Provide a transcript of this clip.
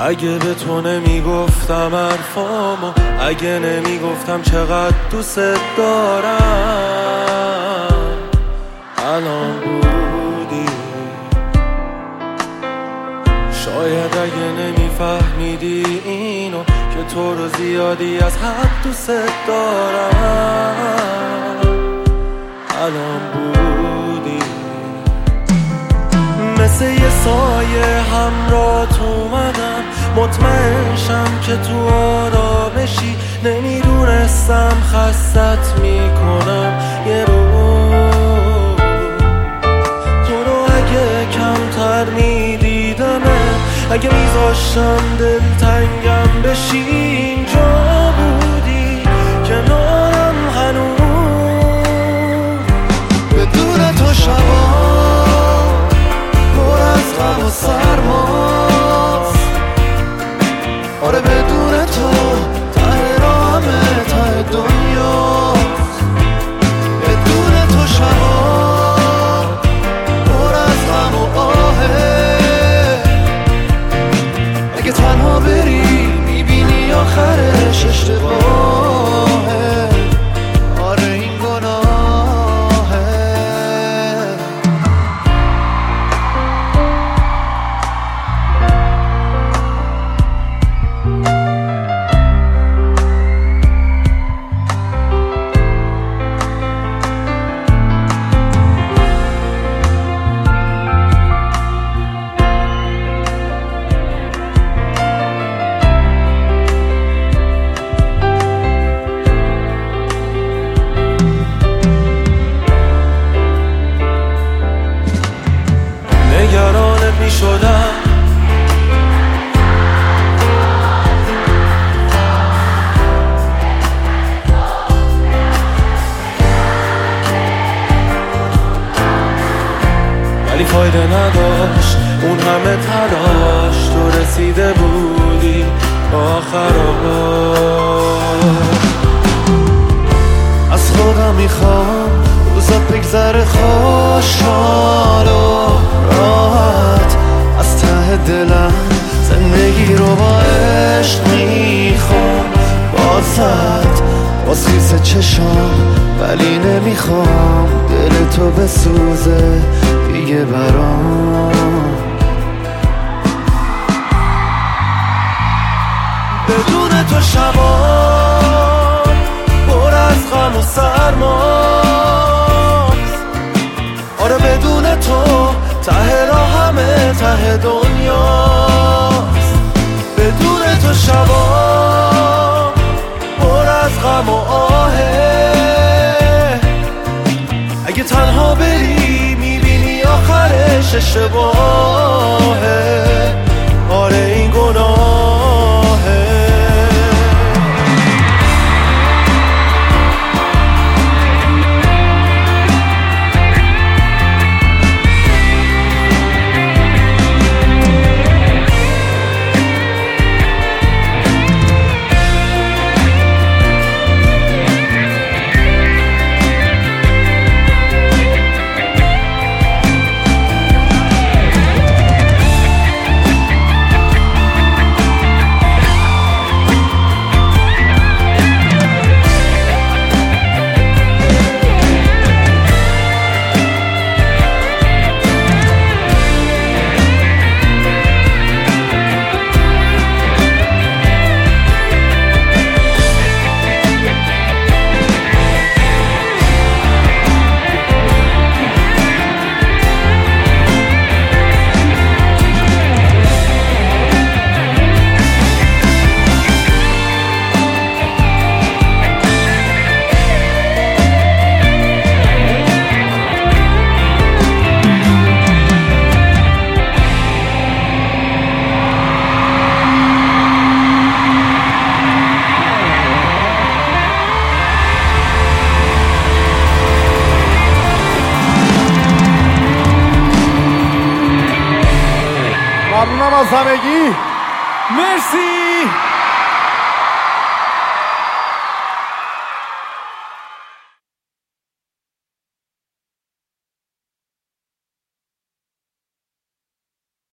اگه به تو نمیگفتم حرفامو، اگه نمیگفتم چقدر دوست دارم، الان بودی. شاید اگه نمیفهمیدی اینو که تو رو زیادی از حد دوست دارم، الان بودی. مثل یه سایه همراهت اومدم، مطمئن شم که تو آرامشی. نمیدونستم خستت میکنم یه روز. تو رو اگه کمتر میدیدمه، اگه میذاشتم دلتنگم بشی، اینجا بودی کنارم هنوز. بدون تو شبا پر از غم و سرماست. آره بدون تو ته راهمه، ته دنیاست. بدون تو شبا پر از غم و آهه. اگه تنها بری میبینی آخرش اشتباهه. آره این گناهه. نگرانت می شدم، ولی فایده نداشت اون همه تلاش. تو رسیده بودی آخرش. از خودم میخوام روزا بگذره خوشحال و راحت. از ته دلم زندگی رو با عشق میخوام. باز خیس چشام ولی نمیخوام دل تو بسوزه دیگه برام. بدون تو شبا پر از غم و سرماست. آره بدون تو ته راهمه، ته دنیاست. بدون تو شبا پر از غم و آهه. اگه تنها بری میبینی آخرش اشتباهه. آره این گناهه. ممنونم از همگی. مرسی.